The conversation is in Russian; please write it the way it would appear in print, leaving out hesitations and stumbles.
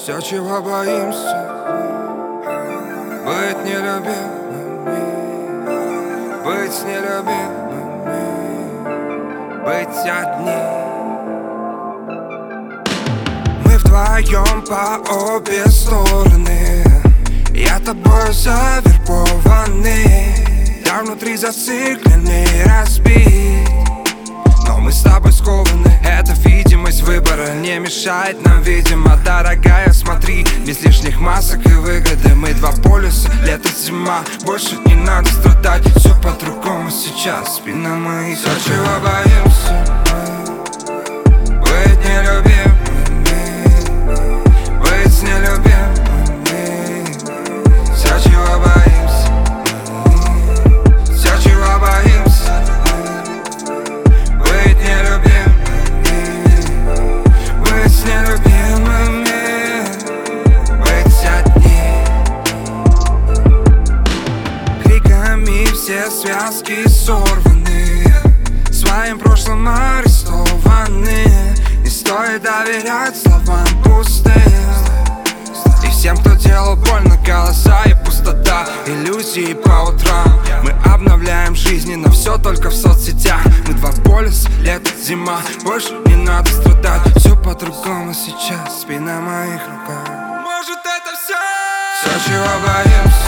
Все, чего боимся, быть нелюбимыми, быть нелюбимыми, быть одни. Мы вдвоем по обе стороны, я тобой завербованный. Я внутри зацикленный, разбит, но мы с тобой скованы. Эта видимость выбора не мешает нам, видимо. Дорогая, смотри, без лишних масок и выгоды. Мы два полюса, лето, зима, больше не надо страдать. Все по-другому сейчас, спина моих. Все, чего боимся, быть нелюбимыми, быть нелюбимыми. Все, чего боимся, все, чего боимся, быть нелюбимыми, быть нелюбимыми, быть одни. Криками все связки сорваны, своим прошлым арестованы. Не стоит доверять словам пустым и всем, кто делал больно, голоса и пустота. Иллюзии по утрам, мы обновляем жизни, но все только в соцсетях. Мы два полюса, лето, зима, больше не надо страдать. Все по-другому сейчас, спина в моих руках. Может, это все, чего боимся,